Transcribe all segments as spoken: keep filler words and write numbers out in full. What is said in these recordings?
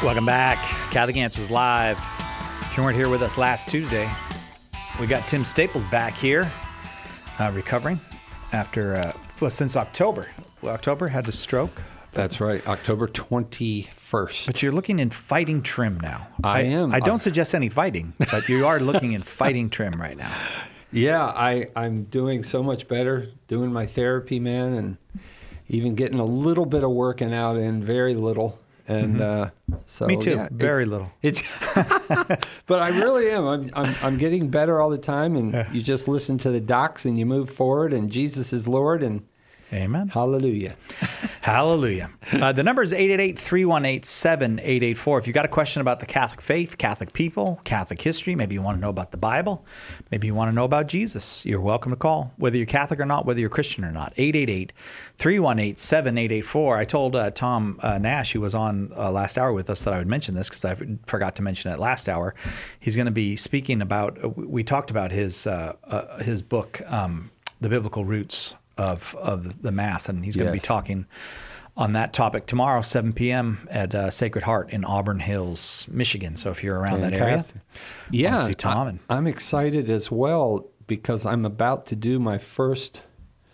Welcome back. Catholic Answers Live. If you weren't here with us last Tuesday, we got Tim Staples back here, uh, recovering after, uh, well, since October. Well, October had a stroke. That's right, October twenty-first. But you're looking in fighting trim now. I, I am. I don't I'm... suggest any fighting, but you are looking in fighting trim right now. Yeah, I, I'm doing so much better, doing my therapy, man, and even getting a little bit of working out in, very little. And mm-hmm. uh, so me too, yeah, very it's, little. It's, but I really am. I'm, I'm I'm getting better all the time, and yeah. You just listen to the docs and you move forward, and Jesus is Lord, and amen. Hallelujah. Hallelujah. Uh, the number is eight eight eight, three one eight, seven eight eight four. If you've got a question about the Catholic faith, Catholic people, Catholic history, maybe you want to know about the Bible, maybe you want to know about Jesus, you're welcome to call, whether you're Catholic or not, whether you're Christian or not. eight eight eight, three one eight, seven eight eight four. I told uh, Tom uh, Nash, who was on uh, last hour with us, that I would mention this because I forgot to mention it last hour. He's going to be speaking about, uh, we talked about his, uh, uh, his book, um, The Biblical Roots of of the Mass, and he's going yes. to be talking on that topic tomorrow, seven p.m. at uh, Sacred Heart in Auburn Hills, Michigan. So if you're around Fantastic. that area, yeah, see Tom. I, and, I'm excited as well because I'm about to do my first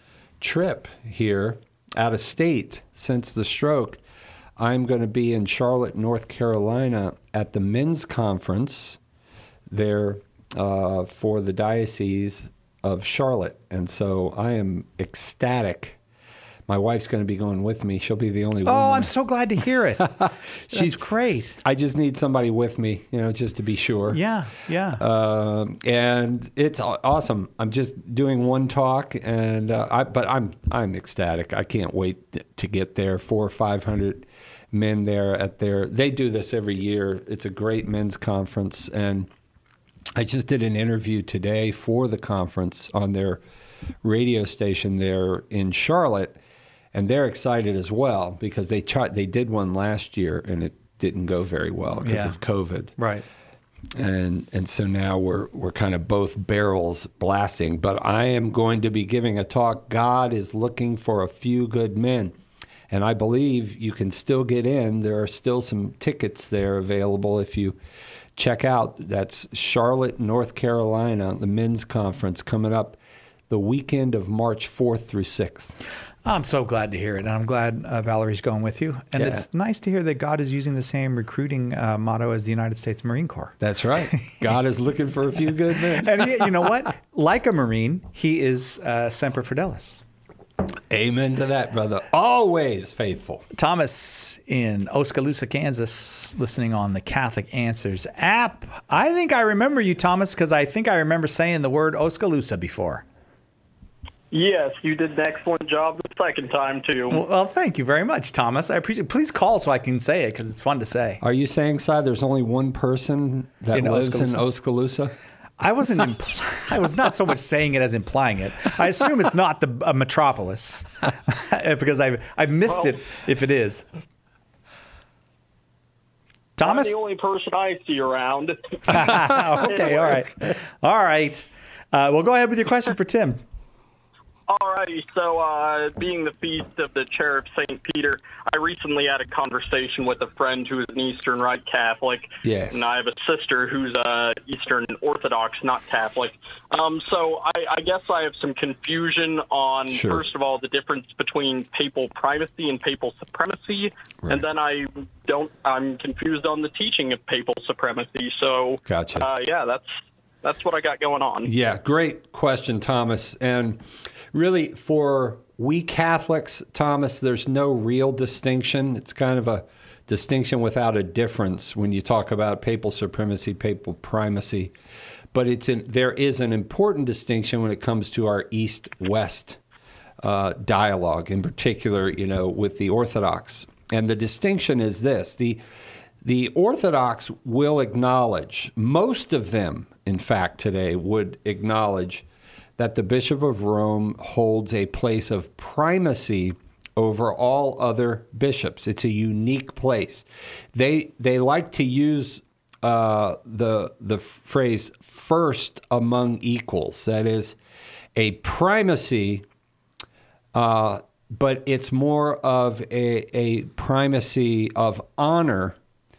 trip here out of state since the stroke. I'm going to be in Charlotte, North Carolina at the men's conference there uh, for the Diocese of Charlotte, and so I am ecstatic. My wife's going to be going with me. She'll be the only one. Oh, I'm so glad to hear it. She's great. I just need somebody with me, you know, just to be sure. Yeah, yeah. Uh, and it's awesome. I'm just doing one talk, and uh, I, but I'm I'm ecstatic. I can't wait to get there. Four or five hundred men there at their. They do this every year. It's a great men's conference, and I just did an interview today for the conference on their radio station there in Charlotte, and they're excited as well because they tried, they did one last year and it didn't go very well because yeah. of COVID. Right. And and so now we're we're kind of both barrels blasting. But I am going to be giving a talk. God is looking for a few good men. And I believe you can still get in. There are still some tickets there available if you check out. That's Charlotte, North Carolina, the men's conference coming up the weekend of March fourth through sixth. I'm so glad to hear it, and I'm glad uh, Valerie's going with you. And yeah. It's nice to hear that God is using the same recruiting uh, motto as the United States Marine Corps. That's right. God is looking for a few good men. And he, you know what? Like a Marine, he is uh, Semper Fidelis. Amen to that, brother. Always faithful. Thomas in Oskaloosa, Kansas, listening on the Catholic Answers app. I think I remember you, Thomas, because I think I remember saying the word Oskaloosa before. Yes, you did an excellent job the second time, too. Well, well thank you very much, Thomas. I appreciate it. Please call so I can say it, because it's fun to say. Are you saying, Si, there's only one person that in lives Oskaloosa? in Oskaloosa? I wasn't. Impl- I was not so much saying it as implying it. I assume it's not the uh, metropolis because I've I've missed well, it if it is. Thomas, I'm the only person I see around. Okay, all right, all right. Uh, well, go ahead with your question for Tim. Alrighty, so uh, being the feast of the Chair of Saint Peter, I recently had a conversation with a friend who is an Eastern Rite Catholic. Yes. And I have a sister who's uh, Eastern Orthodox, not Catholic. Um, so I, I guess I have some confusion on, sure. first of all, the difference between papal primacy and papal supremacy. Right. And then I don't, I'm confused on the teaching of papal supremacy. So, gotcha. uh, yeah, that's... That's what I got going on. Yeah, great question, Thomas. And really, for we Catholics, Thomas, there's no real distinction. It's kind of a distinction without a difference when you talk about papal supremacy, papal primacy. But it's in, there is an important distinction when it comes to our East-West uh, dialogue, in particular, you know, with the Orthodox. And the distinction is this. The The Orthodox will acknowledge, most of them, in fact, today, would acknowledge that the Bishop of Rome holds a place of primacy over all other bishops. It's a unique place. They they like to use uh, the the phrase "first among equals." That is, a primacy, uh, but it's more of a, a primacy of honor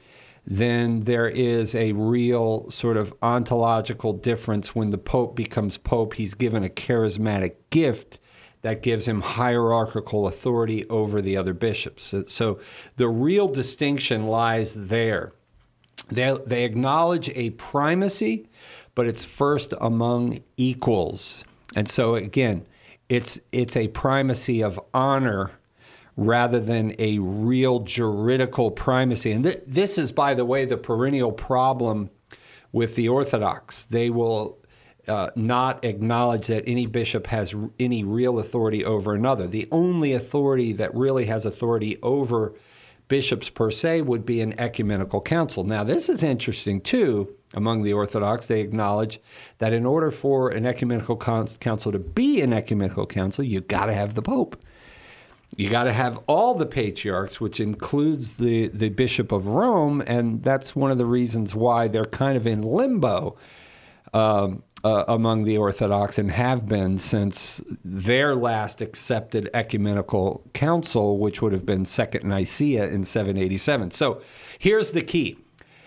then there is a real sort of ontological difference. When the Pope becomes Pope, he's given a charismatic gift that gives him hierarchical authority over the other bishops. So, so the real distinction lies there. They, they acknowledge a primacy, but it's first among equals. And so, again, it's it's a primacy of honor rather than a real juridical primacy. And th- this is, by the way, the perennial problem with the Orthodox. They will uh, not acknowledge that any bishop has r- any real authority over another. The only authority that really has authority over bishops per se would be an ecumenical council. Now, this is interesting, too. Among the Orthodox, they acknowledge that in order for an ecumenical council to be an ecumenical council, you got to have the Pope. You got to have all the patriarchs, which includes the, the Bishop of Rome, and that's one of the reasons why they're kind of in limbo um, uh, among the Orthodox and have been since their last accepted ecumenical council, which would have been Second Nicaea in seven eighty-seven. So here's the key.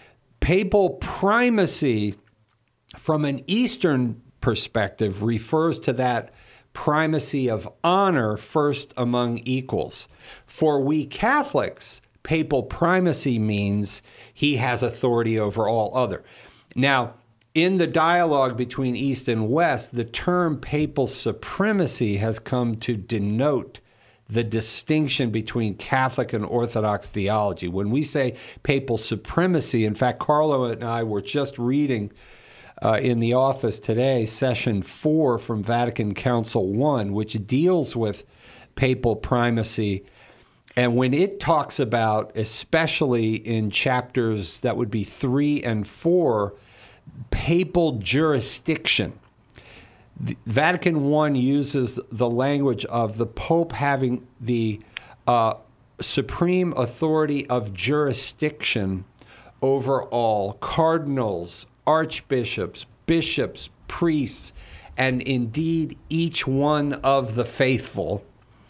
Papal primacy, from an Eastern perspective, refers to that primacy of honor first among equals. For we Catholics, papal primacy means he has authority over all other. Now, in the dialogue between East and West, the term papal supremacy has come to denote the distinction between Catholic and Orthodox theology. When we say papal supremacy, in fact, Carlo and I were just reading uh, in the office today, session four from Vatican Council one, which deals with papal primacy. And when it talks about, especially in chapters that would be three and four, papal jurisdiction, the Vatican one uses the language of the Pope having the uh, supreme authority of jurisdiction over all cardinals, archbishops, bishops, priests, and indeed each one of the faithful.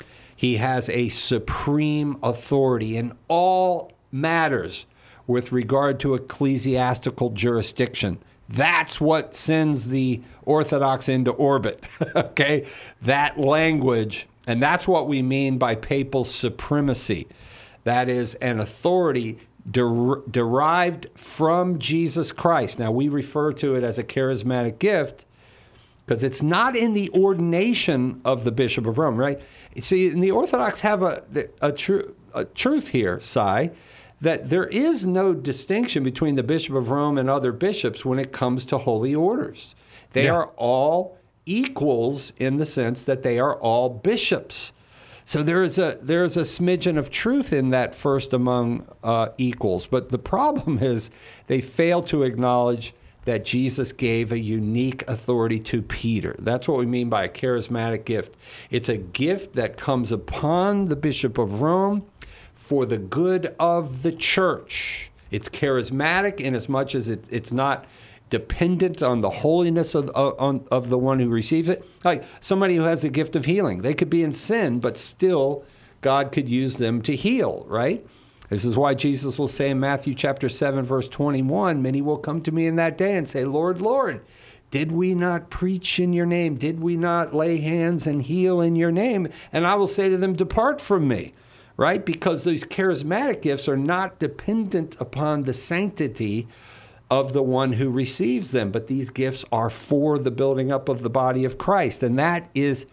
He has a supreme authority in all matters with regard to ecclesiastical jurisdiction. That's what sends the Orthodox into orbit, okay? That language, and that's what we mean by papal supremacy. That is an authority der- derived from Jesus Christ. Now, we refer to it as a charismatic gift because it's not in the ordination of the Bishop of Rome, right? See, and the Orthodox have a, a, tr- a truth here, Si, that there is no distinction between the Bishop of Rome and other bishops when it comes to holy orders. They yeah. are all equals in the sense that they are all bishops. So there is a there is a smidgen of truth in that first among uh, equals. But the problem is they fail to acknowledge that Jesus gave a unique authority to Peter. That's what we mean by a charismatic gift. It's a gift that comes upon the Bishop of Rome for the good of the church. It's charismatic in as much as it, it's not dependent on the holiness of, of, of the one who receives it. Like somebody who has the gift of healing. They could be in sin, but still God could use them to heal, right? This is why Jesus will say in Matthew chapter seven, verse twenty-one, many will come to me in that day and say, Lord, Lord, did we not preach in your name? Did we not lay hands and heal in your name? And I will say to them, depart from me. Right? Because these charismatic gifts are not dependent upon the sanctity of the one who receives them, but these gifts are for the building up of the body of Christ. And that is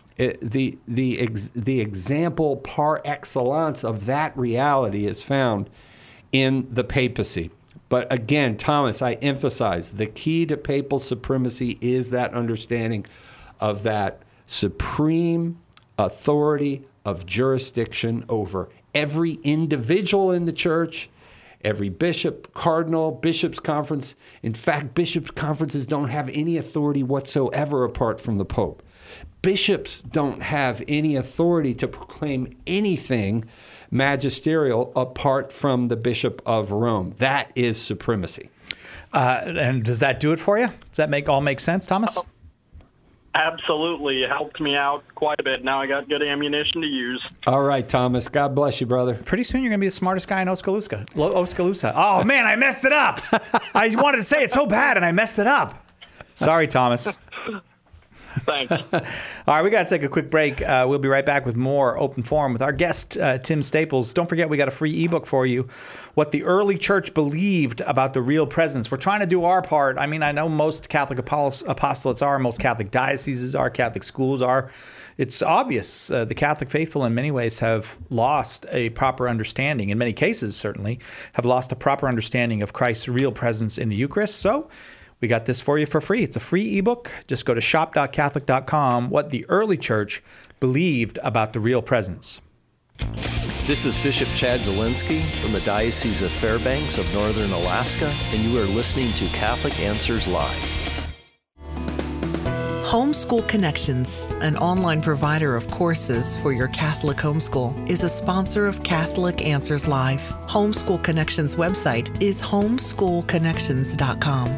the the the example par excellence of that reality is found in the papacy. But again, Thomas, I emphasize, the key to papal supremacy is that understanding of that supreme authority of jurisdiction over every individual in the church, every bishop, cardinal, bishops' conference. In fact, bishops' conferences don't have any authority whatsoever apart from the Pope. Bishops don't have any authority to proclaim anything magisterial apart from the Bishop of Rome. That is supremacy. Uh, and does that do it for you? Does that make all make sense, Thomas? Absolutely. It helped me out quite a bit. Now I got good ammunition to use. All right, Thomas. God bless you, brother. Pretty soon you're going to be the smartest guy in Oskaloosa. Oskaloosa. Oh, man, I messed it up. I wanted to say it so bad, and I messed it up. Sorry, Thomas. Thanks. All right, we got to take a quick break. Uh, we'll be right back with more Open Forum with our guest, uh, Tim Staples. Don't forget, we got a free ebook for you, What the Early Church Believed About the Real Presence. We're trying to do our part. I mean, I know most Catholic apostolates are, most Catholic dioceses are, Catholic schools are. It's obvious uh, the Catholic faithful in many ways have lost a proper understanding, in many cases certainly, have lost a proper understanding of Christ's real presence in the Eucharist. So we got this for you for free. It's a free ebook. Just go to shop dot catholic dot com, What the Early Church Believed About the Real Presence. This is Bishop Chad Zielinski from the Diocese of Fairbanks of Northern Alaska, and you are listening to Catholic Answers Live. Homeschool Connections, an online provider of courses for your Catholic homeschool, is a sponsor of Catholic Answers Live. Homeschool Connections website is homeschool connections dot com.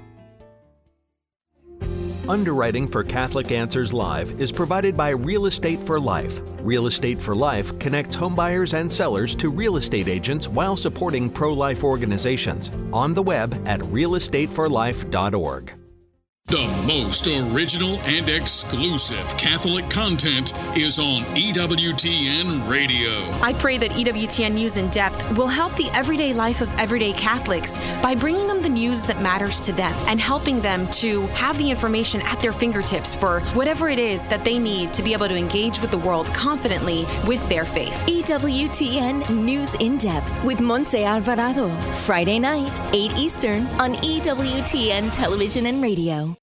Underwriting for Catholic Answers Live is provided by Real Estate for Life. Real Estate for Life connects homebuyers and sellers to real estate agents while supporting pro-life organizations. On the web at real estate for life dot org. The most original and exclusive Catholic content is on E W T N Radio. I pray that E W T N News in Depth will help the everyday life of everyday Catholics by bringing them the news that matters to them and helping them to have the information at their fingertips for whatever it is that they need to be able to engage with the world confidently with their faith. E W T N News in Depth with Montse Alvarado. Friday night, eight Eastern on E W T N Television and Radio.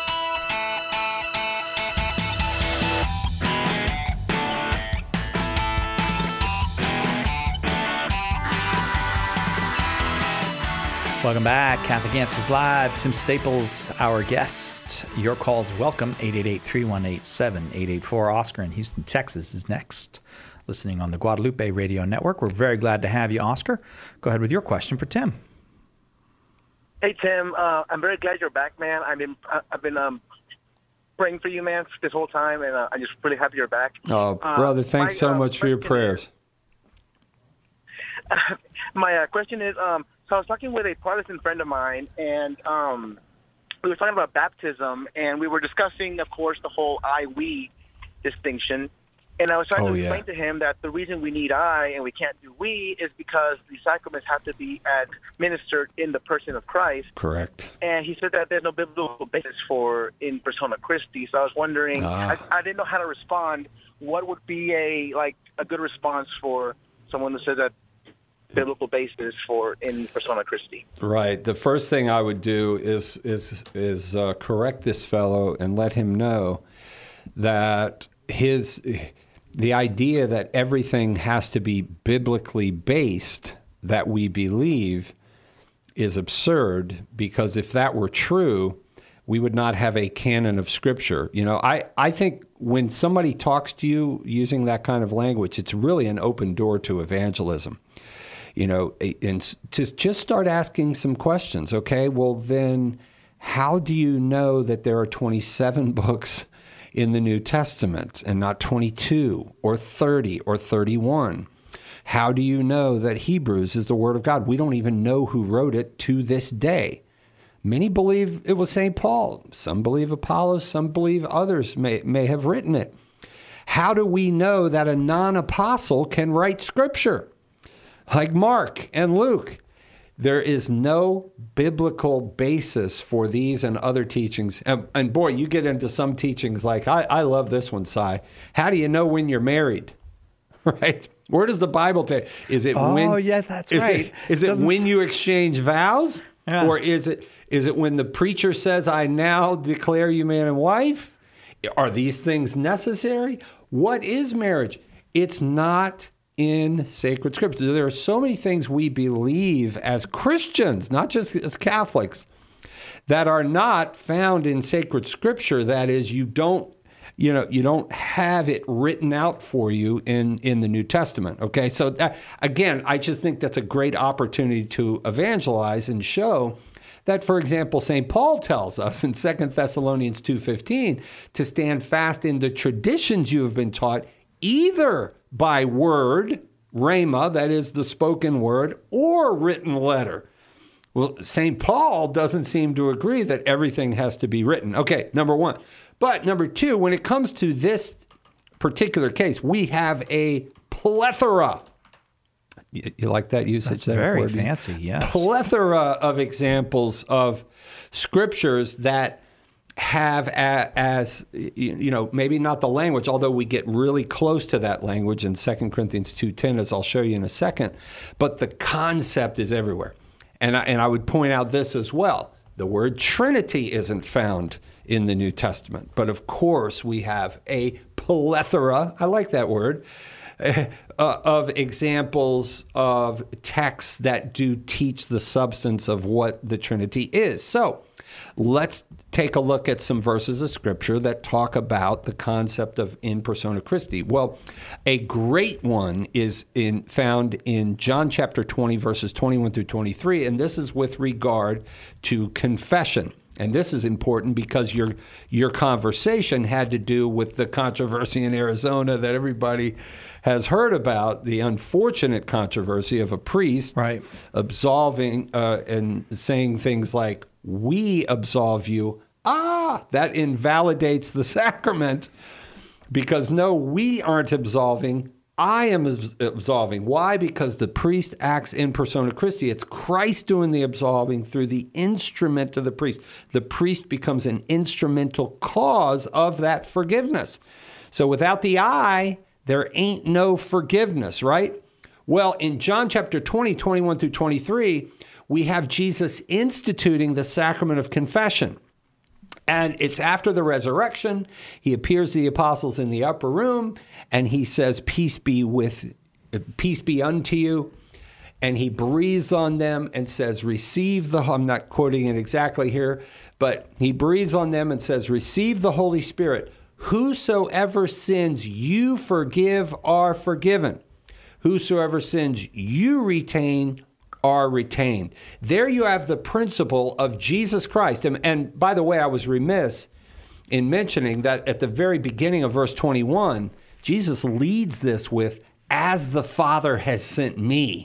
Welcome back. Catholic Answers Live. Tim Staples, our guest. Your calls welcome. eight eight eight, three one eight, seven eight eight four. Oscar in Houston, Texas is next. Listening on the Guadalupe Radio Network. We're very glad to have you, Oscar. Go ahead with your question for Tim. Hey, Tim. Uh, I'm very glad you're back, man. I've been, I've been um, praying for you, man, this whole time, and uh, I'm just really happy you're back. Oh, brother, uh, thanks my, so uh, much for your prayers. Is, my uh, question is, um, so I was talking with a Protestant friend of mine, and um, we were talking about baptism, and we were discussing, of course, the whole I-we distinction. And I was trying oh, to explain yeah. to him that the reason we need I and we can't do we is because the sacraments have to be administered in the person of Christ. Correct. And he said that there's no biblical basis for in persona Christi. So I was wondering, ah. I, I didn't know how to respond. What would be a like a good response for someone who says that biblical basis for in persona Christi? Right. The first thing I would do is is is uh, correct this fellow and let him know that his the idea that everything has to be biblically based that we believe is absurd, because if that were true, we would not have a canon of Scripture. You know, I, I think when somebody talks to you using that kind of language, it's really an open door to evangelism. You know, and to just start asking some questions. Okay, well then, how do you know that there are twenty-seven books in the New Testament and not twenty-two or thirty or thirty-one? How do you know that Hebrews is the Word of God? We don't even know who wrote it to this day. Many believe it was Saint Paul. Some believe Apollos. Some believe others may, may have written it. How do we know that a non-apostle can write Scripture like Mark and Luke? There is no biblical basis for these and other teachings. And, and boy, you get into some teachings like, I, I love this one, Si. How do you know when you're married? Right? Where does the Bible take? Is it oh, when? Oh, yeah, that's is right. It, is it, it when you exchange vows? Yeah. Or is it is it when the preacher says, I now declare you man and wife? Are these things necessary? What is marriage? It's not in sacred Scripture. There are so many things we believe as Christians, not just as Catholics, that are not found in sacred Scripture. That is, you don't, you know, you don't have it written out for you in, in the New Testament. Okay, so that, again, I just think that's a great opportunity to evangelize and show that, for example, Saint Paul tells us in Second Thessalonians two fifteen to stand fast in the traditions you have been taught, either by word, rhema, that is the spoken word, or written letter. Well, Saint Paul doesn't seem to agree that everything has to be written. Okay, number one. But number two, when it comes to this particular case, we have a plethora. You, you like that usage? That's that very word? fancy, yes. Plethora of examples of scriptures that have a, as, you know, maybe not the language, although we get really close to that language in Second Corinthians two ten, as I'll show you in a second, but the concept is everywhere. And I, and I would point out this as well. The word Trinity isn't found in the New Testament. But of course, we have a plethora, I like that word, uh, of examples of texts that do teach the substance of what the Trinity is. So let's take a look at some verses of Scripture that talk about the concept of in persona Christi. Well, a great one is in, found in John chapter twenty, verses twenty-one through twenty-three, and this is with regard to confession. And this is important because your your conversation had to do with the controversy in Arizona that everybody has heard about, the unfortunate controversy of a priest right. absolving uh, and saying things like, "We absolve you." Ah, that invalidates the sacrament because no, we aren't absolving. I am absolving. Why? Because the priest acts in persona Christi. It's Christ doing the absolving through the instrument of the priest. The priest becomes an instrumental cause of that forgiveness. So without the I, there ain't no forgiveness, right? Well, in John chapter twenty, twenty-one through twenty-three, we have Jesus instituting the sacrament of confession. And it's after the resurrection. He appears to the apostles in the upper room, and he says, peace be with, peace be unto you. And he breathes on them and says, receive the, I'm not quoting it exactly here, but he breathes on them and says, receive the Holy Spirit. Whosoever sins you forgive are forgiven. Whosoever sins you retain are retained. There you have the principle of Jesus Christ. And, and by the way, I was remiss in mentioning that at the very beginning of verse twenty-one, Jesus leads this with, as the Father has sent me,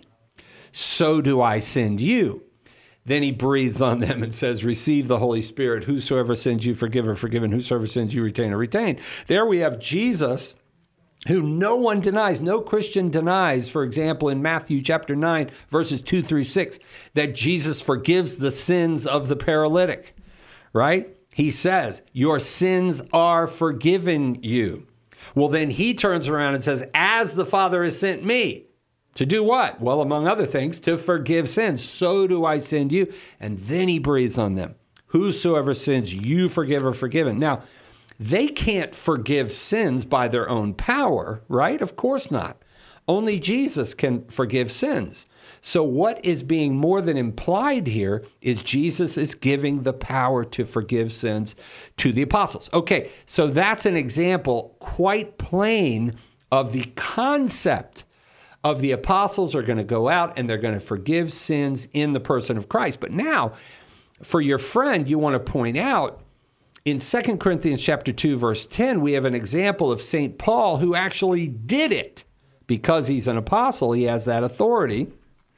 so do I send you. Then he breathes on them and says, receive the Holy Spirit. Whosoever sins you forgive are forgiven. Whosoever sins you retain are retained. There we have Jesus, who no one denies, no Christian denies, for example, in Matthew chapter nine, verses two through six, that Jesus forgives the sins of the paralytic, right? He says, your sins are forgiven you. Well, then he turns around and says, as the Father has sent me. To do what? Well, among other things, to forgive sins. So do I send you. And then he breathes on them. Whosoever sins you forgive are forgiven. Now, they can't forgive sins by their own power, right? Of course not. Only Jesus can forgive sins. So what is being more than implied here is Jesus is giving the power to forgive sins to the apostles. Okay, so that's an example quite plain of the concept of the apostles are going to go out and they're going to forgive sins in the person of Christ. But now, for your friend, you want to point out, in Second Corinthians chapter two, verse ten, we have an example of Saint Paul who actually did it. Because he's an apostle, he has that authority.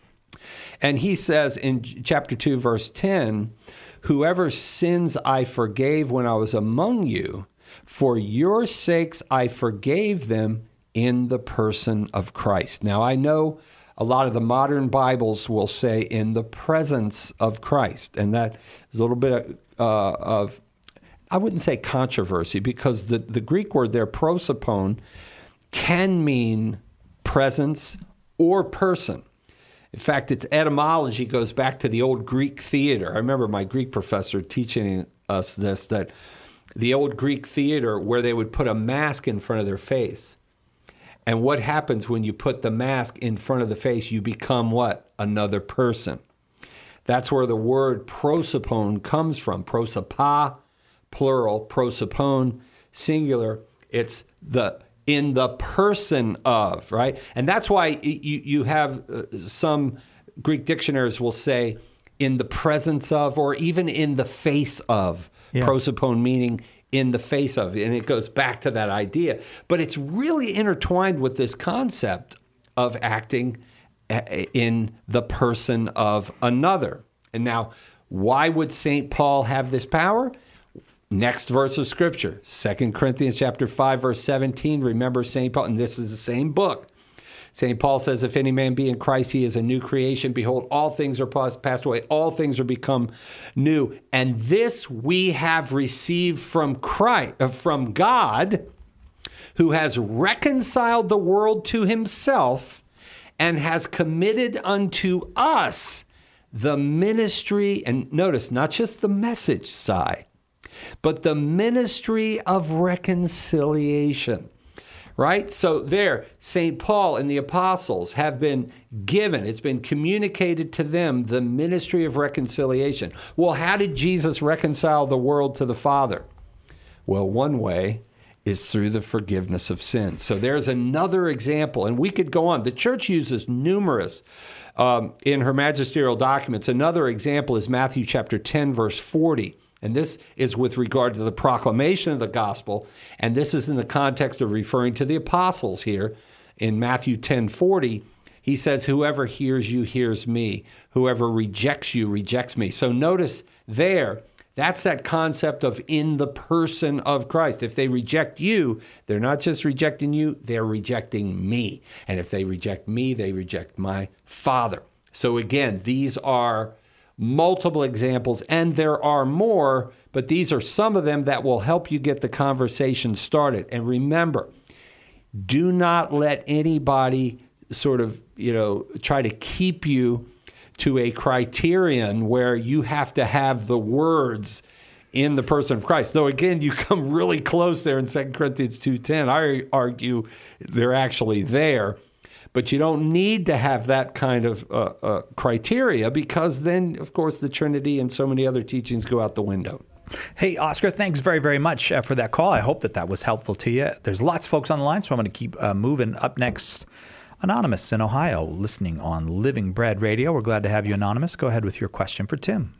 And he says in chapter two, verse ten, whoever sins I forgave when I was among you, for your sakes I forgave them in the person of Christ. Now, I know a lot of the modern Bibles will say in the presence of Christ. And that is a little bit of, uh, of I wouldn't say controversy, because the, the Greek word there, prosopon, can mean presence or person. In fact, its etymology goes back to the old Greek theater. I remember my Greek professor teaching us this, that the old Greek theater where they would put a mask in front of their face. And what happens when you put the mask in front of the face? You become what? Another person. That's where the word prosopon comes from. Prosopa, plural, prosopon, singular. It's the in the person of, right? And that's why you, you have uh, some Greek dictionaries will say in the presence of, or even in the face of. Yeah. Prosopone meaning in the face of, and it goes back to that idea. But it's really intertwined with this concept of acting in the person of another. And now, why would Saint Paul have this power? Next verse of Scripture, Second Corinthians chapter five, verse seventeen. Remember Saint Paul, and this is the same book. Saint Paul says, if any man be in Christ, he is a new creation. Behold, all things are passed away. All things are become new. And this we have received from Christ, uh, from God, who has reconciled the world to himself and has committed unto us the ministry, and notice, not just the message side, but the ministry of reconciliation. Right? So there, Saint Paul and the apostles have been given, it's been communicated to them, the ministry of reconciliation. Well, how did Jesus reconcile the world to the Father? Well, one way is through the forgiveness of sins. So there's another example, and we could go on. The church uses numerous um, in her magisterial documents. Another example is Matthew chapter ten, verse forty. And this is with regard to the proclamation of the gospel. And this is in the context of referring to the apostles here. In Matthew ten forty, he says, whoever hears you hears me. Whoever rejects you rejects me. So notice there, that's that concept of in the person of Christ. If they reject you, they're not just rejecting you, they're rejecting me. And if they reject me, they reject my Father. So again, these are multiple examples, and there are more, but these are some of them that will help you get the conversation started. And remember, do not let anybody sort of, you know, try to keep you to a criterion where you have to have the words in the person of Christ. Though, again, you come really close there in Second Corinthians two ten. I argue they're actually there. But you don't need to have that kind of uh, uh, criteria, because then, of course, the Trinity and so many other teachings go out the window. Hey, Oscar, thanks very, very much uh, for that call. I hope that that was helpful to you. There's lots of folks on the line, so I'm going to keep uh, moving. Up next, Anonymous in Ohio, listening on Living Bread Radio. We're glad to have you, Anonymous. Go ahead with your question for Tim.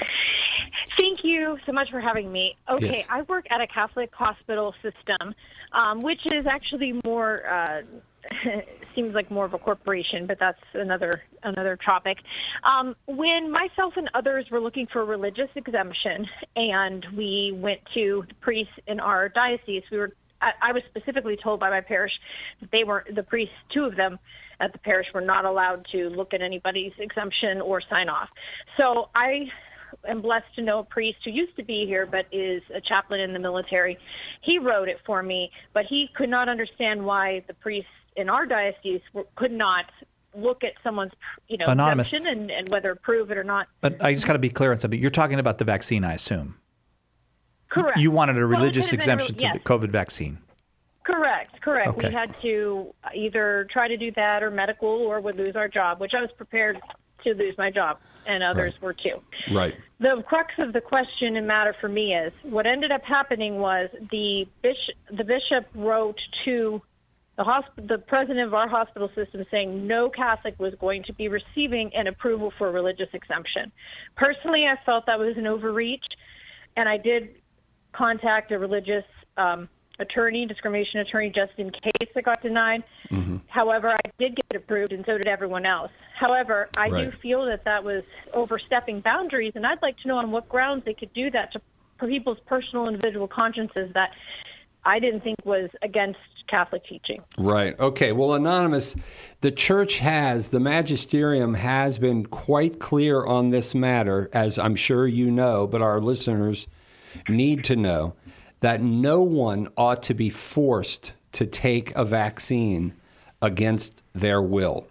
Thank you so much for having me. Okay, Yes. I work at a Catholic hospital system, um, which is actually more... Uh, seems like more of a corporation, but that's another another topic. Um, when myself and others were looking for religious exemption, and we went to the priests in our diocese, we were I, I was specifically told by my parish that they were the priests, two of them at the parish, were not allowed to look at anybody's exemption or sign off. So I am blessed to know a priest who used to be here but is a chaplain in the military. He wrote it for me, but he could not understand why the priests in our diocese could not look at someone's, you know, Anonymous. exemption and, and whether approve it or not. But I just got to be clear on something. You're talking about the vaccine, I assume. Correct. You wanted a Well, it religious could have been a- exemption to yes. the COVID vaccine. Correct, correct. Okay. We had to either try to do that or medical, or would lose our job, which I was prepared to lose my job, and others Right. were too. Right. The crux of the question and matter for me is what ended up happening was the bishop, the bishop wrote to the hosp- the president of our hospital system saying no Catholic was going to be receiving an approval for a religious exemption. Personally, I felt that was an overreach, and I did contact a religious um, attorney, discrimination attorney, just in case it got denied. Mm-hmm. However, I did get approved, and so did everyone else. However, I do Right. feel that that was overstepping boundaries, and I'd like to know on what grounds they could do that to for people's personal individual consciences that I didn't think was against Catholic teaching. Right. Okay. Well, Anonymous, the church has, the magisterium has been quite clear on this matter, as I'm sure you know, but our listeners need to know, that no one ought to be forced to take a vaccine against their will.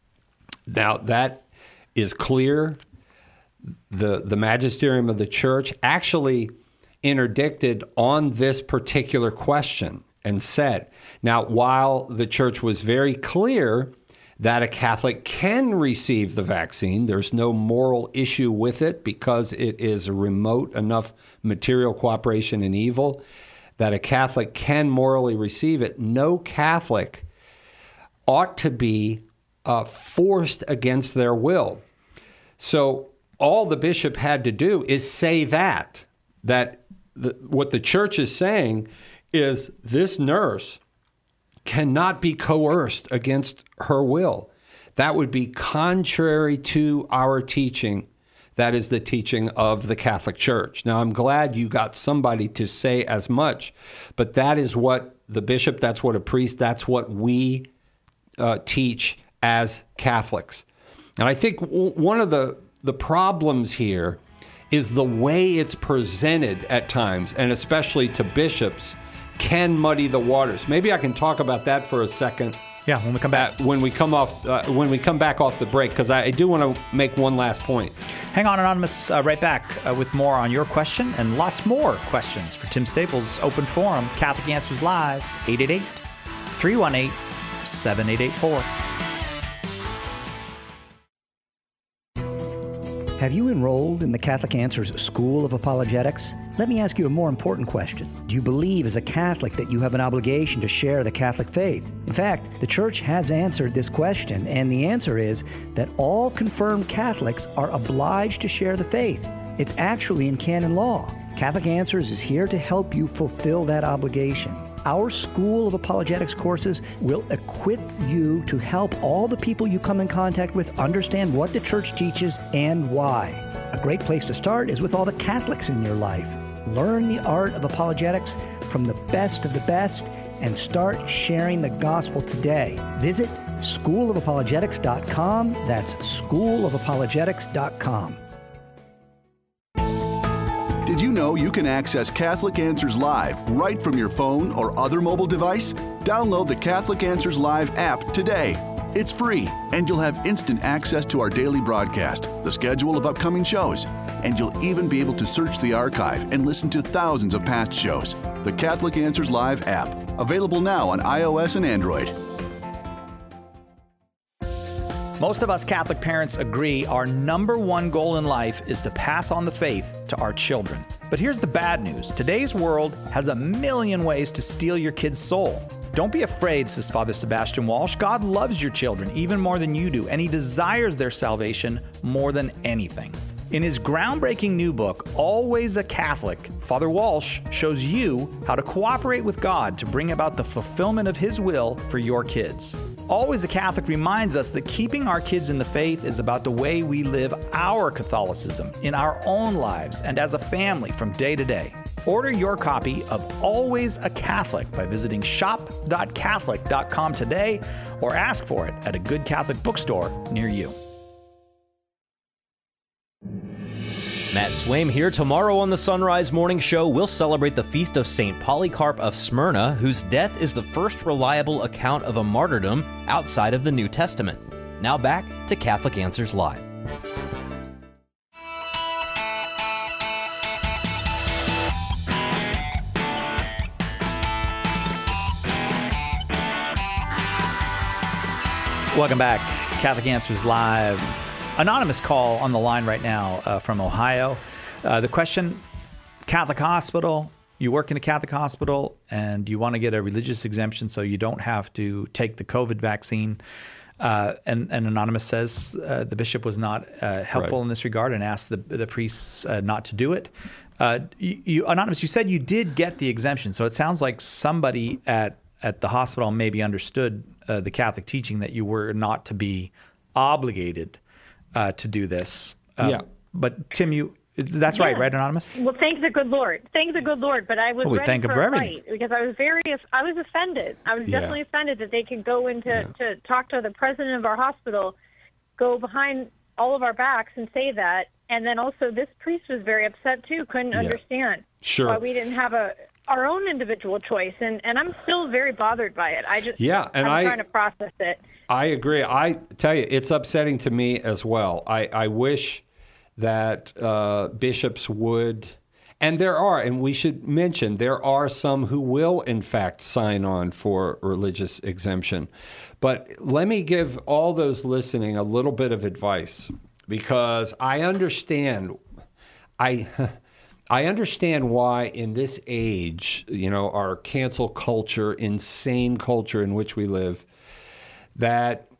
Now, that is clear. The, the magisterium of the church actually interdicted on this particular question and said, now, while the church was very clear that a Catholic can receive the vaccine, there's no moral issue with it because it is a remote enough material cooperation in evil that a Catholic can morally receive it. No Catholic ought to be uh, forced against their will. So all the bishop had to do is say that, that the, what the church is saying is this nurse cannot be coerced against her will. That would be contrary to our teaching. That is the teaching of the Catholic Church. Now, I'm glad you got somebody to say as much, but that is what the bishop, that's what a priest, that's what we uh, teach as Catholics. And I think w- one of the, the problems here is the way it's presented at times, and especially to bishops, can muddy the waters. Maybe I can talk about that for a second. Yeah, when we come back. Uh, when we come off, uh, when we come back off the break, because I, I do want to make one last point. Hang on, Anonymous. Uh, right back uh, with more on your question and lots more questions for Tim Staples' Open Forum. Catholic Answers Live, eight eight eight, three one eight, seven eight eight four. Have you enrolled in the Catholic Answers School of Apologetics? Let me ask you a more important question. Do you believe as a Catholic that you have an obligation to share the Catholic faith? In fact, the Church has answered this question, and the answer is that all confirmed Catholics are obliged to share the faith. It's actually in canon law. Catholic Answers is here to help you fulfill that obligation. Our School of Apologetics courses will equip you to help all the people you come in contact with understand what the Church teaches and why. A great place to start is with all the Catholics in your life. Learn the art of apologetics from the best of the best and start sharing the gospel today. Visit school of apologetics dot com. That's school of apologetics dot com. Did you know you can access Catholic Answers Live right from your phone or other mobile device? Download the Catholic Answers Live app today. It's free, and you'll have instant access to our daily broadcast, the schedule of upcoming shows, and you'll even be able to search the archive and listen to thousands of past shows. The Catholic Answers Live app, available now on iOS and Android. Most of us Catholic parents agree our number one goal in life is to pass on the faith to our children. But here's the bad news. Today's world has a million ways to steal your kid's soul. Don't be afraid, says Father Sebastian Walsh. God loves your children even more than you do, and He desires their salvation more than anything. In his groundbreaking new book, Always a Catholic, Father Walsh shows you how to cooperate with God to bring about the fulfillment of His will for your kids. Always a Catholic reminds us that keeping our kids in the faith is about the way we live our Catholicism in our own lives and as a family from day to day. Order your copy of Always a Catholic by visiting shop dot catholic dot com today or ask for it at a good Catholic bookstore near you. Matt Swaim here. Tomorrow on the Sunrise Morning Show, we'll celebrate the feast of Saint Polycarp of Smyrna, whose death is the first reliable account of a martyrdom outside of the New Testament. Now back to Catholic Answers Live. Welcome back. Catholic Answers Live. Anonymous call on the line right now uh, from Ohio. Uh, the question, Catholic hospital, you work in a Catholic hospital and you want to get a religious exemption so you don't have to take the COVID vaccine. Uh, and, and Anonymous says uh, the bishop was not uh, helpful right. in this regard and asked the, the priests uh, not to do it. Uh, you, you, Anonymous, you said you did get the exemption. So it sounds like somebody at, at the hospital maybe understood uh, the Catholic teaching that you were not to be obligated Uh, to do this. Um, yeah. But Tim, you, that's yeah. right, right, Anonymous? Well, thank the good Lord. Thank the good Lord. But I was well, we ready thank for him for a everything. fight because I was very, I was offended. I was yeah. definitely offended that they could go into yeah. to talk to the president of our hospital, go behind all of our backs and say that. And then also this priest was very upset too, couldn't yeah. understand sure. why we didn't have a our own individual choice. And, and I'm still very bothered by it. I just, yeah, and I'm I, trying to process it. I agree. I tell you, it's upsetting to me as well. I, I wish that uh, bishops would, and there are, and we should mention, there are some who will, in fact, sign on for religious exemption. But let me give all those listening a little bit of advice, because I understand, I... I understand why in this age, you know, our cancel culture, insane culture in which we live, that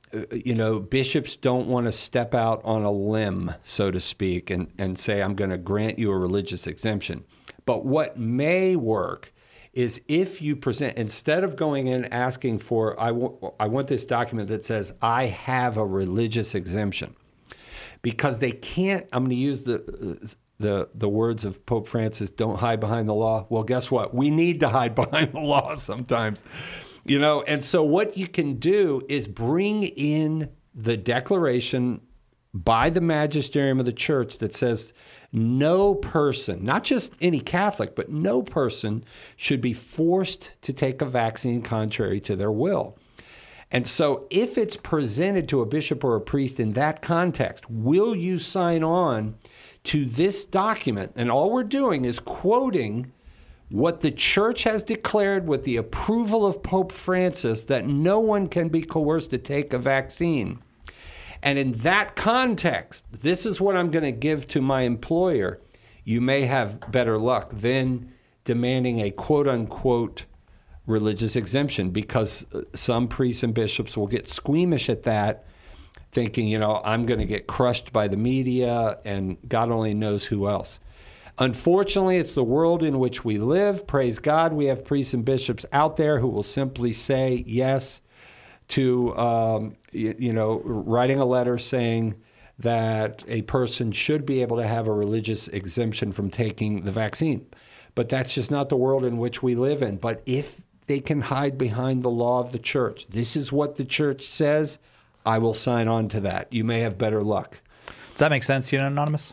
you know, bishops don't want to step out on a limb, so to speak, and, and say, I'm going to grant you a religious exemption. But what may work is if you present, instead of going in asking for, I, w- I want this document that says, I have a religious exemption. Because they can't, I'm going to use the, the, the words of Pope Francis, don't hide behind the law. Well, guess what? We need to hide behind the law sometimes. You know, and so what you can do is bring in the declaration by the magisterium of the church that says no person, not just any Catholic, but no person should be forced to take a vaccine contrary to their will. And so if it's presented to a bishop or a priest in that context, will you sign on to this document? And all we're doing is quoting what the church has declared with the approval of Pope Francis, that no one can be coerced to take a vaccine. And in that context, this is what I'm going to give to my employer. You may have better luck than demanding a quote-unquote religious exemption, because some priests and bishops will get squeamish at that, thinking, you know, I'm going to get crushed by the media and God only knows who else. Unfortunately, it's the world in which we live. Praise God, we have priests and bishops out there who will simply say yes to, um, you, you know, writing a letter saying that a person should be able to have a religious exemption from taking the vaccine. But that's just not the world in which we live in. But if they can hide behind the law of the church, this is what the church says, I will sign on to that. You may have better luck. Does that make sense to you, Anonymous?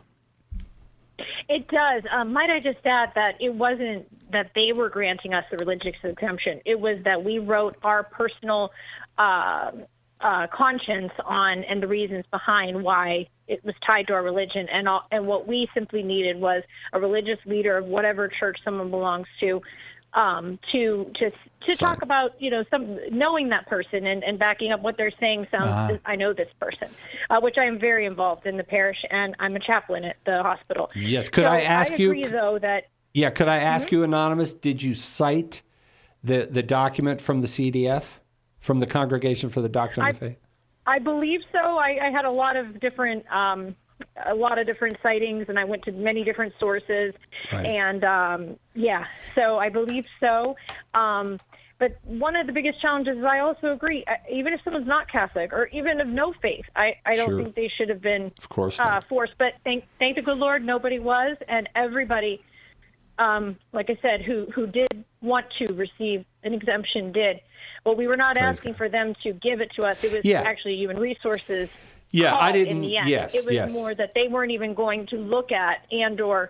It does. Um, might I just add that it wasn't that they were granting us the religious exemption. It was that we wrote our personal uh, uh, conscience on and the reasons behind why it was tied to our religion. And, all, and what we simply needed was a religious leader of whatever church someone belongs to, um, to to to Sorry. talk about, you know, some knowing that person and, and backing up what they're saying sounds, Uh-huh. I know this person, uh, which I am very involved in the parish, and I'm a chaplain at the hospital. Yes. Could So I ask I agree, you? though, that Yeah. Could I ask you, Anonymous? Did you cite the the document from the C D F, from the Congregation for the Doctrine of the Faith? I believe so. I, I had a lot of different, um, a lot of different sightings, and I went to many different sources. Right. And um, yeah, so I believe so. Um, but one of the biggest challenges is I also agree. uh, Even if someone's not Catholic or even of no faith, I, I don't Sure. think they should have been Of course uh, not. forced. But thank thank the good Lord, nobody was, and everybody, um, like I said, who who did want to receive an exemption did. Well, we were not Praise asking for them to give it to us. It was Yeah. actually Human Resources. Yeah, call I in didn't- the end. yes, it was yes. more that they weren't even going to look at and or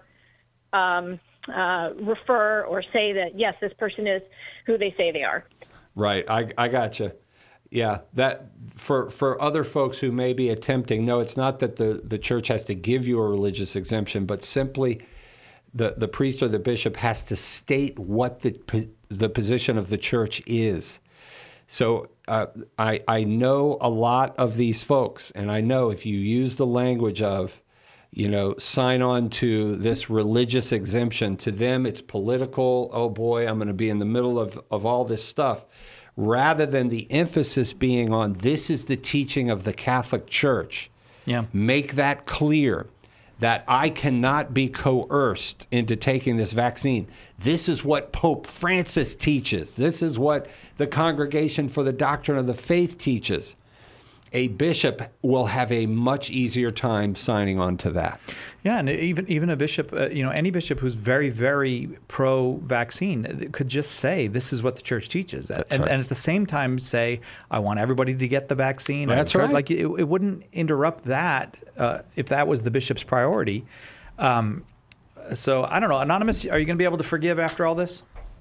um, uh, refer or say that yes, this person is who they say they are. Right. I I got you. Yeah. That for for other folks who may be attempting. No, it's not that the the church has to give you a religious exemption, but simply the the priest or the bishop has to state what the the position of the church is. So uh, I I know a lot of these folks, and I know if you use the language of, you know, sign on to this religious exemption, to them it's political. Oh boy, I'm going to be in the middle of, of all this stuff, rather than the emphasis being on this is the teaching of the Catholic Church. Yeah. Make that clear, that I cannot be coerced into taking this vaccine. This is what Pope Francis teaches. This is what the Congregation for the Doctrine of the Faith teaches. A bishop will have a much easier time signing on to that. Yeah, and even even a bishop, uh, you know, any bishop who's very, very pro-vaccine could just say, this is what the church teaches. That's and, right. and at the same time say, I want everybody to get the vaccine. That's I- right. Like, it, it wouldn't interrupt that uh, if that was the bishop's priority. Um, so, I don't know. Anonymous, are you going to be able to forgive after all this?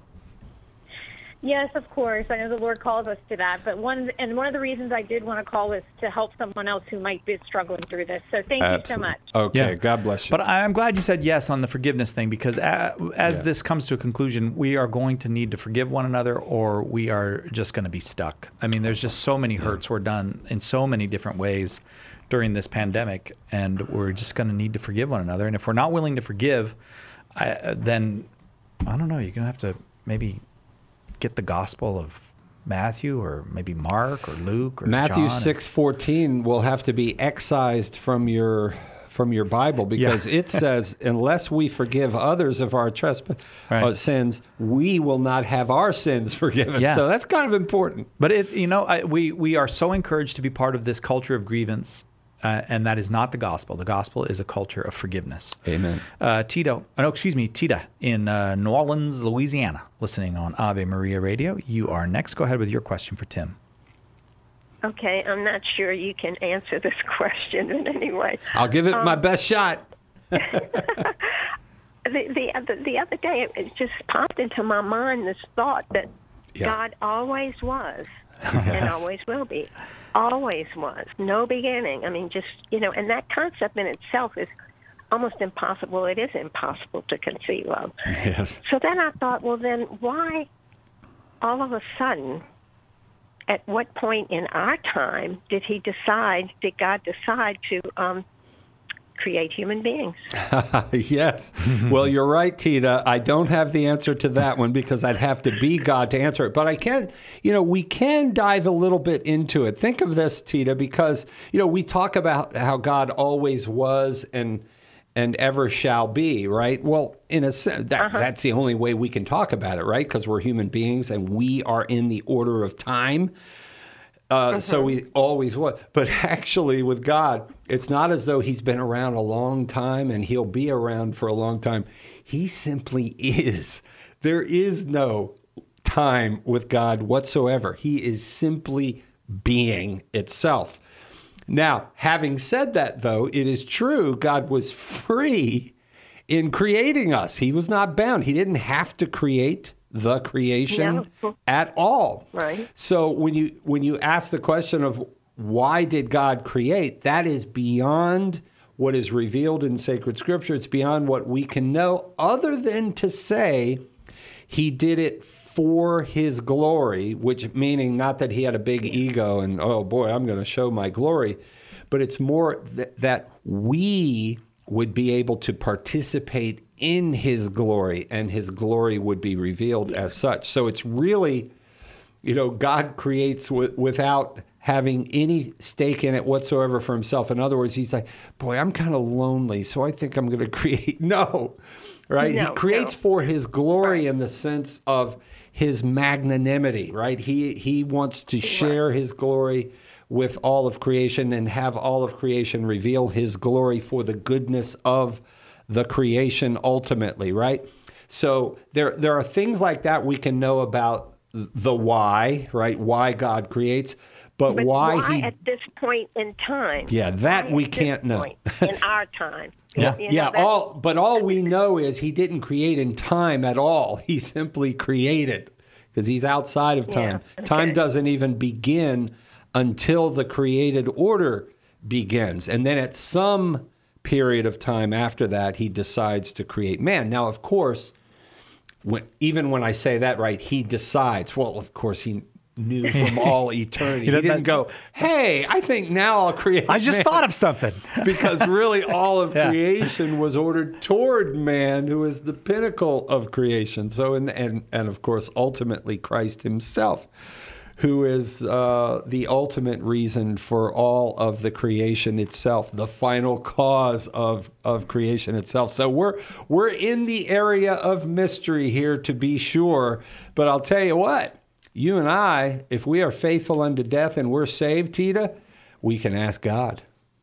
Yes, of course. I know the Lord calls us to that. But one and one of the reasons I did want to call was to help someone else who might be struggling through this. So thank you so much. Okay, God bless you. But I'm glad you said yes on the forgiveness thing, because a- as Yeah. this comes to a conclusion, we are going to need to forgive one another, or we are just going to be stuck. I mean, there's just so many hurts were done in so many different ways during this pandemic, and we're just going to need to forgive one another. And if we're not willing to forgive, I, then I don't know. You're going to have to maybe get the gospel of Matthew or maybe Mark or Luke or Matthew John? six fourteen will have to be excised from your from your Bible because Yeah. it says, unless we forgive others of our trespass Right. uh, sins, we will not have our sins forgiven. Yeah. So that's kind of important. But it, you know, I, we we are so encouraged to be part of this culture of grievance, uh, and that is not the gospel. The gospel is a culture of forgiveness. Amen. Uh, Tito, oh, no, excuse me, Tita in uh, New Orleans, Louisiana, listening on Ave Maria Radio. You are next. Go ahead with your question for Tim. Okay, I'm not sure you can answer this question in any way. I'll give it Um, my best shot. The, the, other, the other day, it just popped into my mind this thought that Yeah. God always was and always will be. Always was. No beginning. I mean, just, you know, and that concept in itself is almost impossible. It is impossible to conceive of. Yes. So then I thought, well, then why all of a sudden, at what point in our time did he decide, did God decide to um, create human beings? Yes. Well, you're right, Tita. I don't have the answer to that one because I'd have to be God to answer it. But I can, you know, we can dive a little bit into it. Think of this, Tita, because, you know, we talk about how God always was and and ever shall be, right? Well, in a sense, that, Uh-huh. that's the only way we can talk about it, right? Because we're human beings and we are in the order of time. Uh, So we always was. But actually, with God, it's not as though he's been around a long time and he'll be around for a long time. He simply is. There is no time with God whatsoever. He is simply being itself. Now, having said that, though, it is true God was free in creating us. He was not bound. He didn't have to create the creation No. at all. Right. So when you when you ask the question of why did God create, that is beyond what is revealed in sacred scripture. It's beyond what we can know, other than to say he did it for his glory, which meaning not that he had a big ego and, oh boy, I'm going to show my glory, but it's more th- that we would be able to participate in his glory and his glory would be revealed as such. So it's really, you know, God creates w- without having any stake in it whatsoever for himself. In other words, he's like, boy, I'm kind of lonely, so I think I'm going to create. No, right? No, he creates no. for his glory in the sense of his magnanimity, right? He he wants to share his glory with all of creation and have all of creation reveal his glory for the goodness of the creation ultimately, right? So there there are things like that we can know about the why, right? Why God creates, but, But why, why he at this point in time? Yeah, that Why we at this can't know. point in our time. Yeah, You know, yeah. that's- All, but all we know is he didn't create in time at all. He simply created because he's outside of time. Yeah, Time okay. doesn't even begin until the created order begins, and then at some period of time after that, he decides to create man. Now, of course, when, even when I say that, right, he decides. Well, of course, he knew from all eternity. He He doesn't- didn't go, hey, I think now I'll create I just man." thought of something. Because really all of Yeah. creation was ordered toward man, who is the pinnacle of creation. So, in the, and, and of course, ultimately Christ himself, who is uh, the ultimate reason for all of the creation itself, the final cause of, of creation itself. So we're we're in the area of mystery here, to be sure. But I'll tell you what, you and I, if we are faithful unto death and we're saved, Tita, we can ask God.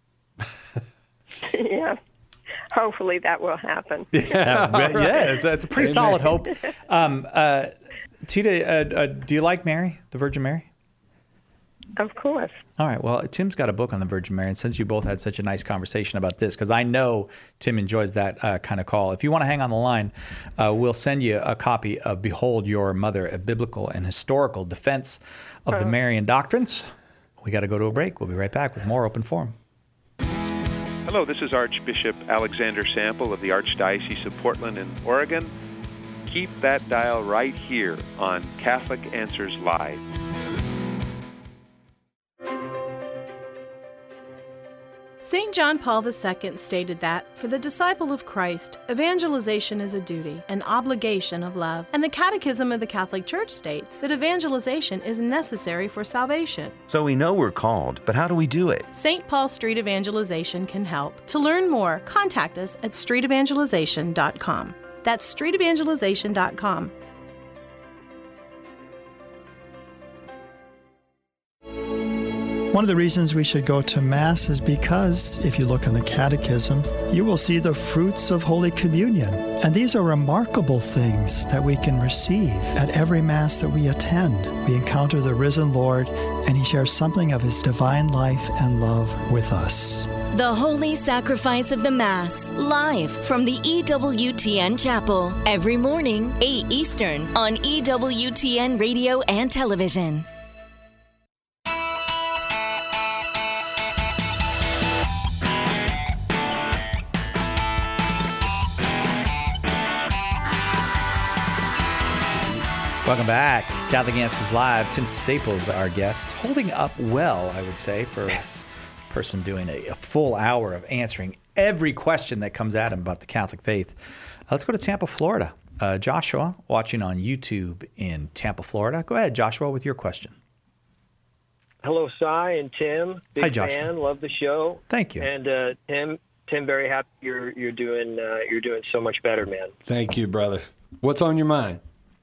yeah. Hopefully that will happen. Yeah, but yeah, it's, it's a pretty Amen. solid hope. Um, uh, Tita, uh, uh, do you like Mary, the Virgin Mary? Of course. All right. Well, Tim's got a book on the Virgin Mary, and since you both had such a nice conversation about this, because I know Tim enjoys that uh, kind of call. If you want to hang on the line, uh, we'll send you a copy of "Behold Your Mother: A Biblical and Historical Defense of the Marian Doctrines." We got to go to a break. We'll be right back with more Open Forum. Hello, this is Archbishop Alexander Sample of the Archdiocese of Portland in Oregon. Keep that dial right here on Catholic Answers Live. Saint John Paul the Second stated that, for the disciple of Christ, evangelization is a duty, an obligation of love. And the Catechism of the Catholic Church states that evangelization is necessary for salvation. So we know we're called, but how do we do it? Saint Paul Street Evangelization can help. To learn more, contact us at street evangelization dot com. That's street evangelization dot com. One of the reasons we should go to Mass is because, if you look in the Catechism, you will see the fruits of Holy Communion. And these are remarkable things that we can receive at every Mass that we attend. We encounter the risen Lord, and He shares something of His divine life and love with us. The Holy Sacrifice of the Mass, live from the E W T N Chapel, every morning, eight Eastern, on E W T N Radio and Television. Welcome back. Catholic Answers Live. Tim Staples, our guest, holding up well, I would say, for yes. a person doing a, a full hour of answering every question that comes at him about the Catholic faith. Uh, let's go to Tampa, Florida. Uh, Joshua, watching on YouTube in Tampa, Florida. Go ahead, Joshua, with your question. Hello, Cy and Tim. Big Hi, Joshua. fan. Love the show. Thank you. And uh, Tim, Tim, very happy you're you're doing uh, you're doing so much better, man. Thank you, brother. What's on your mind?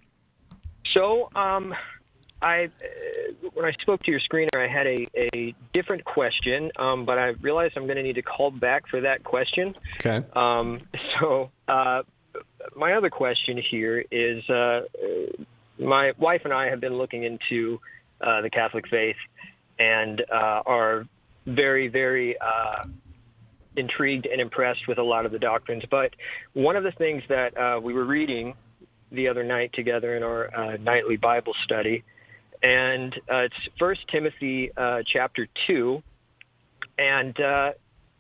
So, um, I uh, when I spoke to your screener, I had a, a different question, um, but I realized I'm going to need to call back for that question. Okay. Um, so, uh, my other question here is, uh, my wife and I have been looking into uh, the Catholic faith and uh, are very, very uh, intrigued and impressed with a lot of the doctrines. But one of the things that uh, we were reading the other night together in our uh, nightly Bible study, and uh, it's First Timothy uh, chapter two, and uh,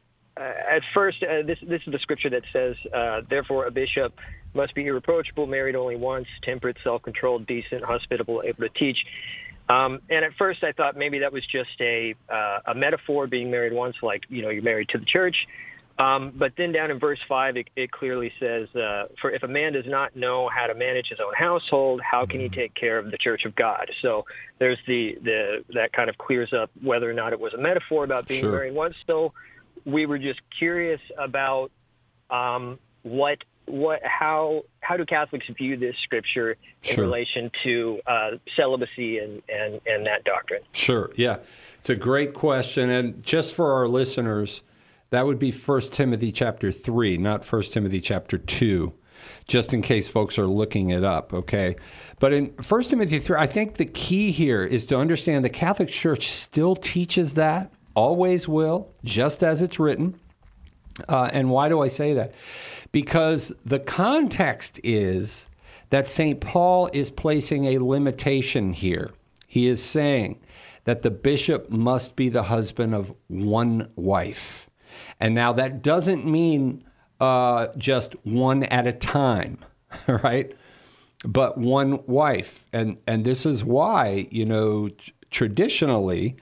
at first uh, this this is the scripture that says, uh, "Therefore a bishop must be irreproachable, married only once, temperate, self-controlled, decent, hospitable, able to teach." Um, and at first I thought maybe that was just a uh, a metaphor, being married once, like, you know, you're married to the church. Um, but then down in verse five, it, it clearly says, uh, for if a man does not know how to manage his own household, how can he take care of the church of God? So there's the, the that kind of clears up whether or not it was a metaphor about being Sure. married once. So we were just curious about um, what what how how do Catholics view this scripture in Sure. relation to uh, celibacy and, and, and that doctrine? Sure, yeah. It's a great question. And just for our listeners, that would be First Timothy chapter three, not First Timothy chapter two, just in case folks are looking it up, okay? But in First Timothy three, I think the key here is to understand the Catholic Church still teaches that, always will, just as it's written. Uh, and why do I say that? Because the context is that Saint Paul is placing a limitation here. He is saying that the bishop must be the husband of one wife. And now that doesn't mean uh, just one at a time, right? But one wife. And and this is why, you know, t- traditionally,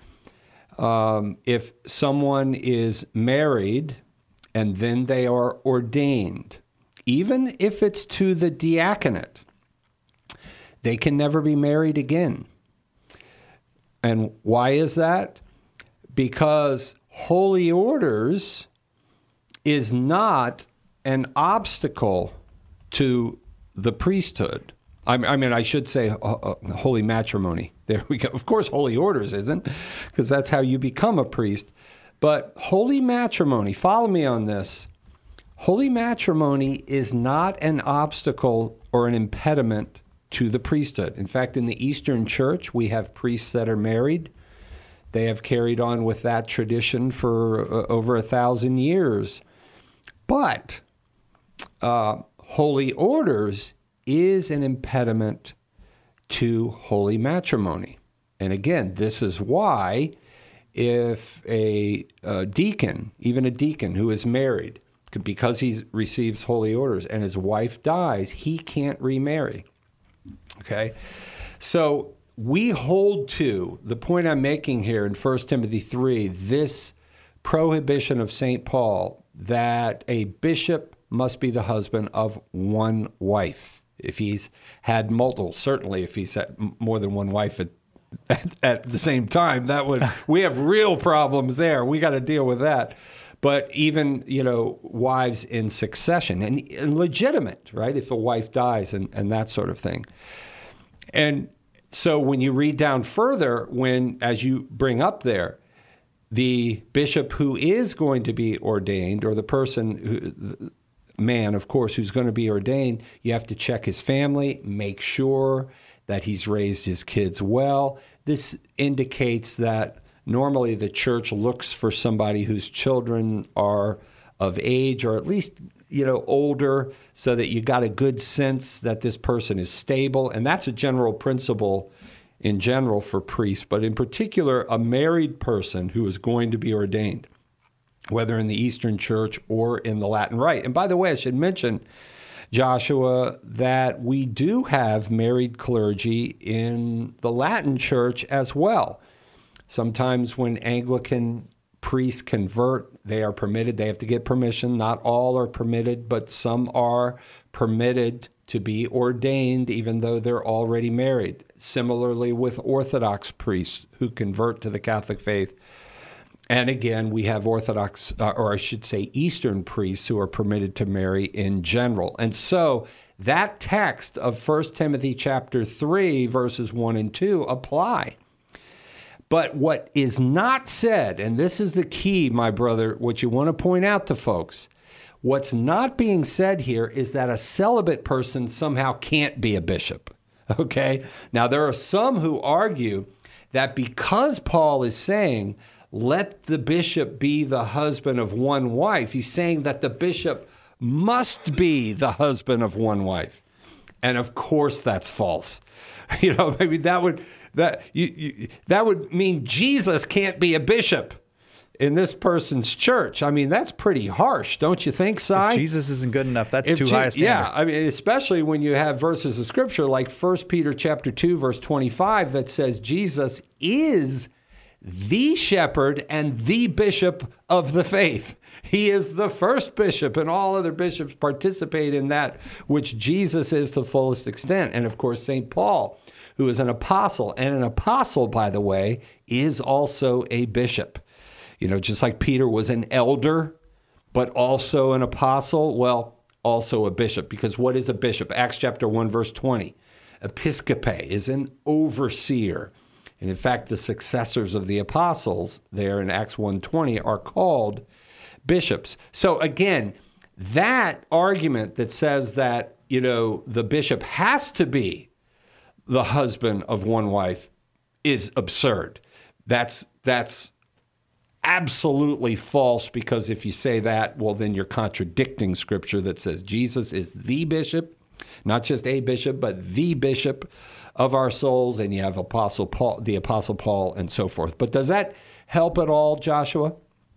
um, if someone is married and then they are ordained, even if it's to the diaconate, they can never be married again. And why is that? Because holy orders is not an obstacle to the priesthood. I, I mean, I should say uh, uh, holy matrimony. There we go. Of course, holy orders isn't, because that's how you become a priest. But holy matrimony, follow me on this. Holy matrimony is not an obstacle or an impediment to the priesthood. In fact, in the Eastern Church, we have priests that are married. They have carried on with that tradition for uh, over a thousand years. But uh, holy orders is an impediment to holy matrimony. And again, this is why if a, a deacon, even a deacon who is married, because he receives holy orders and his wife dies, he can't remarry. Okay? So we hold to the point I'm making here in First Timothy three, this prohibition of Saint Paul that a bishop must be the husband of one wife. If he's had multiple, certainly if he's had more than one wife at, at, at the same time, that would, we have real problems there. We got to deal with that. But even, you know, wives in succession, and, and legitimate, right? If a wife dies and, and that sort of thing. And so when you read down further, when, as you bring up there, the bishop who is going to be ordained, or the person, who, man, of course, who's going to be ordained, you have to check his family, make sure that he's raised his kids well. This indicates that normally the church looks for somebody whose children are of age, or at least, you know, older, so that you got a good sense that this person is stable. And that's a general principle in general for priests, but in particular, a married person who is going to be ordained, whether in the Eastern Church or in the Latin Rite. And by the way, I should mention, Joshua, that we do have married clergy in the Latin Church as well. Sometimes when Anglican priests convert, they are permitted, they have to get permission. Not all are permitted, but some are permitted to be ordained even though they're already married. Similarly with Orthodox priests who convert to the Catholic faith. And again, we have Orthodox, uh, or I should say Eastern priests who are permitted to marry in general. And so that text of First Timothy chapter three, verses one and two apply. But what is not said, and this is the key, my brother, what you want to point out to folks, what's not being said here is that a celibate person somehow can't be a bishop, okay? Now, there are some who argue that because Paul is saying, let the bishop be the husband of one wife, he's saying that the bishop must be the husband of one wife. And of course that's false. You know, maybe that would that you, you that would mean Jesus can't be a bishop in this person's church. I mean, that's pretty harsh, don't you think, Si? If Jesus isn't good enough, that's If too Je- high a standard. Yeah, I mean, especially when you have verses of Scripture like First Peter chapter two, verse twenty-five, that says Jesus is the shepherd and the bishop of the faith. He is the first bishop, and all other bishops participate in that which Jesus is to the fullest extent. And of course, Saint Paul, who is an apostle, and an apostle, by the way, is also a bishop. You know, just like Peter was an elder, but also an apostle, well, also a bishop. Because what is a bishop? Acts chapter one, verse twenty. Episcope is an overseer. And in fact, the successors of the apostles there in Acts one twenty are called bishops. So again, that argument that says that, you know, the bishop has to be the husband of one wife is absurd. That's that's absolutely false, because if you say that, well, then you're contradicting Scripture that says Jesus is the bishop, not just a bishop, but the bishop of our souls, and you have Apostle Paul, the Apostle Paul, and so forth. But does that help at all, Joshua?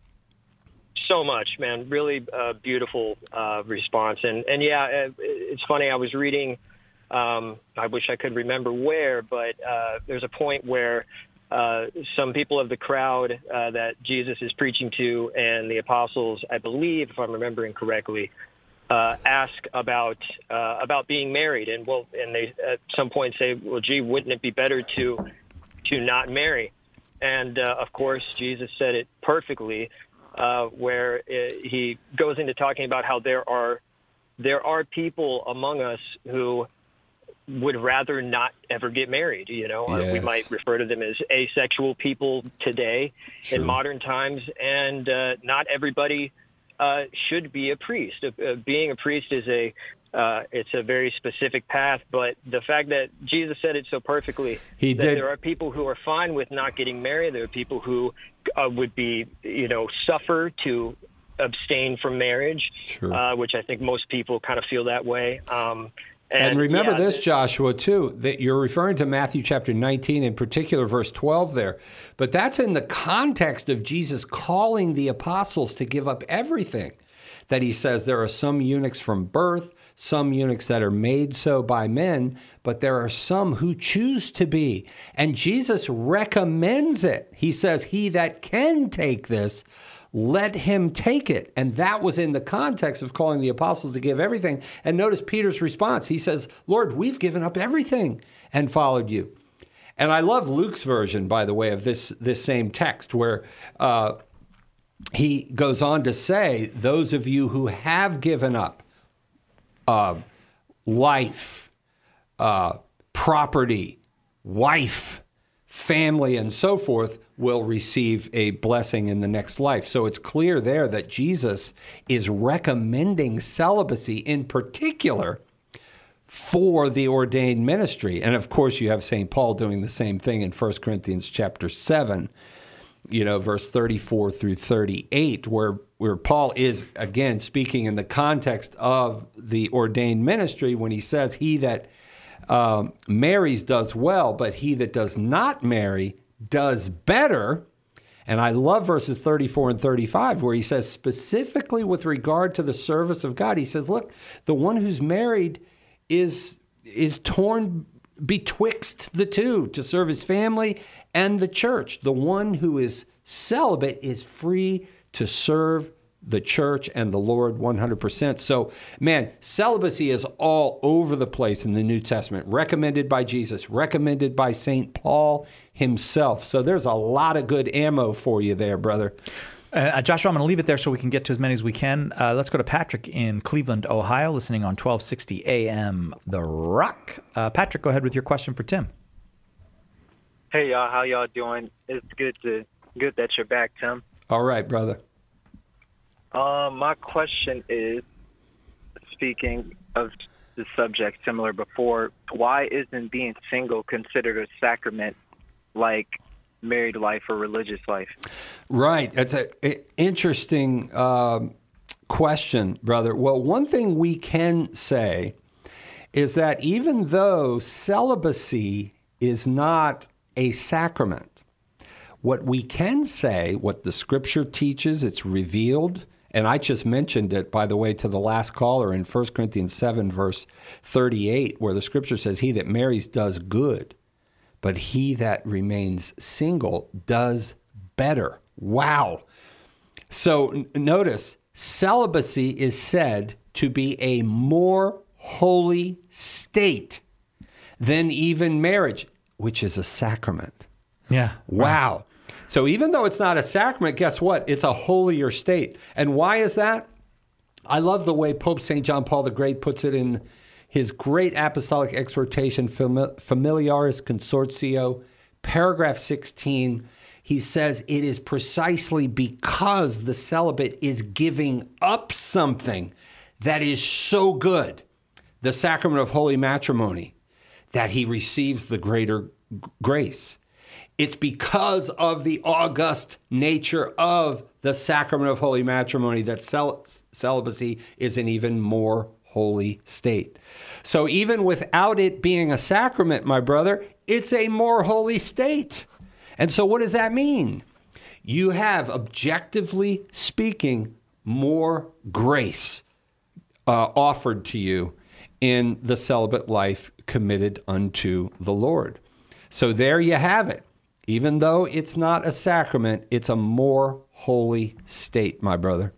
So much, man. Really uh, beautiful uh, response. And, and yeah, it's funny. I was reading, um, I wish I could remember where, but uh, there's a point where uh, some people of the crowd uh, that Jesus is preaching to and the apostles, I believe, if I'm remembering correctly, uh, ask about uh, about being married. And well, and they at some point say, well, gee, wouldn't it be better to to not marry? And uh, of course, Jesus said it perfectly. Uh, where it, he goes into talking about how there are there are people among us who would rather not ever get married. You know, Yes. uh, we might refer to them as asexual people today True. in modern times, and uh, not everybody uh, should be a priest. Uh, being a priest is a uh, it's a very specific path, but the fact that Jesus said it so perfectly, He that did. there are people who are fine with not getting married. There are people who uh, would be, you know, suffer to abstain from marriage, Sure. uh, which I think most people kind of feel that way. Um, and, And remember yeah, this, Joshua, too, that you're referring to Matthew chapter nineteen, in particular, verse twelve there. But that's in the context of Jesus calling the apostles to give up everything. That he says there are some eunuchs from birth, some eunuchs that are made so by men, but there are some who choose to be. And Jesus recommends it. He says, he that can take this, let him take it. And that was in the context of calling the apostles to give everything. And notice Peter's response. He says, Lord, we've given up everything and followed you. And I love Luke's version, by the way, of this, this same text where uh, he goes on to say, those of you who have given up uh, life, uh, property, wife, family, and so forth will receive a blessing in the next life. So it's clear there that Jesus is recommending celibacy in particular for the ordained ministry. And of course, you have Saint Paul doing the same thing in First Corinthians chapter seven, you know, verse thirty-four through thirty-eight, where, where Paul is, again, speaking in the context of the ordained ministry when he says, he that um, marries does well, but he that does not marry does better. And I love verses thirty-four and thirty-five, where he says specifically with regard to the service of God, he says, look, the one who's married is is torn betwixt the two to serve his family and the church. The one who is celibate is free to serve the church and the Lord one hundred percent. So, man, celibacy is all over the place in the New Testament, recommended by Jesus, recommended by Saint Paul himself. So there's a lot of good ammo for you there, brother. Uh, Joshua, I'm going to leave it there so we can get to as many as we can. Uh, let's go to Patrick in Cleveland, Ohio, listening on twelve sixty A M The Rock. Uh, Patrick, go ahead with your question for Tim. Hey, y'all. How y'all doing? It's good to good that you're back, Tim. All right, brother. Um, my question is, speaking of the subject similar before, why isn't being single considered a sacrament like married life or religious life? Right. That's an interesting um, question, brother. Well, one thing we can say is that even though celibacy is not a sacrament, what we can say, what the Scripture teaches, it's revealed, and I just mentioned it, by the way, to the last caller in First Corinthians seven, verse thirty-eight, where the Scripture says, he that marries does good, but he that remains single does better. Wow. So n- notice, celibacy is said to be a more holy state than even marriage, which is a sacrament. Yeah. Wow. Right. So even though it's not a sacrament, guess what? It's a holier state. And why is that? I love the way Pope Saint John Paul the Great puts it in his great apostolic exhortation, Familiaris Consortio, paragraph sixteen. He says it is precisely because the celibate is giving up something that is so good, the sacrament of holy matrimony, that he receives the greater grace. It's because of the august nature of the sacrament of holy matrimony that cel- celibacy is an even more holy state. So even without it being a sacrament, my brother, it's a more holy state. And so what does that mean? You have, objectively speaking, more grace uh, offered to you in the celibate life committed unto the Lord. So there you have it. Even though it's not a sacrament, it's a more holy state, my brother.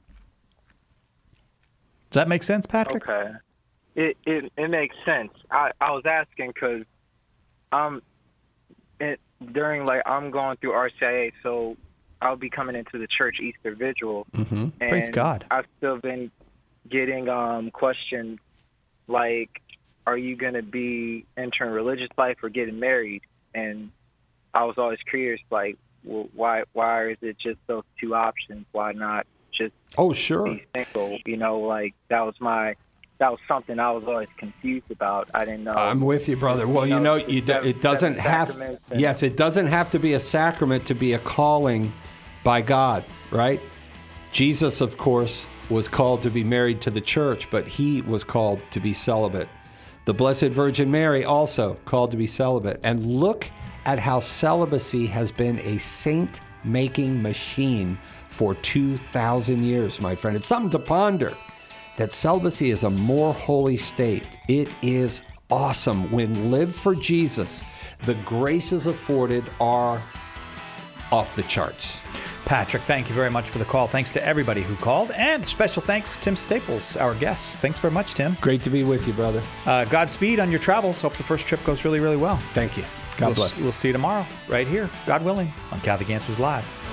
Does that make sense, Patrick? Okay. It it, it makes sense. I, I was asking because um, it, during, like, I'm going through R C I A, so I'll be coming into the church Easter Vigil. Mm-hmm. And Praise God. I've still been getting um, questions like, are you going to be entering religious life or getting married? And I was always curious, like, well, why why is it just those two options? Why not just oh sure be single? You know, like that was my that was something I was always confused about. I didn't know. I'm with you, brother. Well, you know, you do, it doesn't have yes, it doesn't have to be a sacrament to be a calling by God, right? Jesus, of course, was called to be married to the church, but he was called to be celibate. The Blessed Virgin Mary also called to be celibate. And look at how celibacy has been a saint-making machine for two thousand years, my friend. It's something to ponder, that celibacy is a more holy state. It is awesome. When lived for Jesus, the graces afforded are off the charts. Patrick, thank you very much for the call. Thanks to everybody who called. And special thanks to Tim Staples, our guest. Thanks very much, Tim. Great to be with you, brother. Uh, Godspeed on your travels. Hope the first trip goes really, really well. Thank you. God we'll, bless. We'll see you tomorrow right here, God willing, on Catholic Answers Live.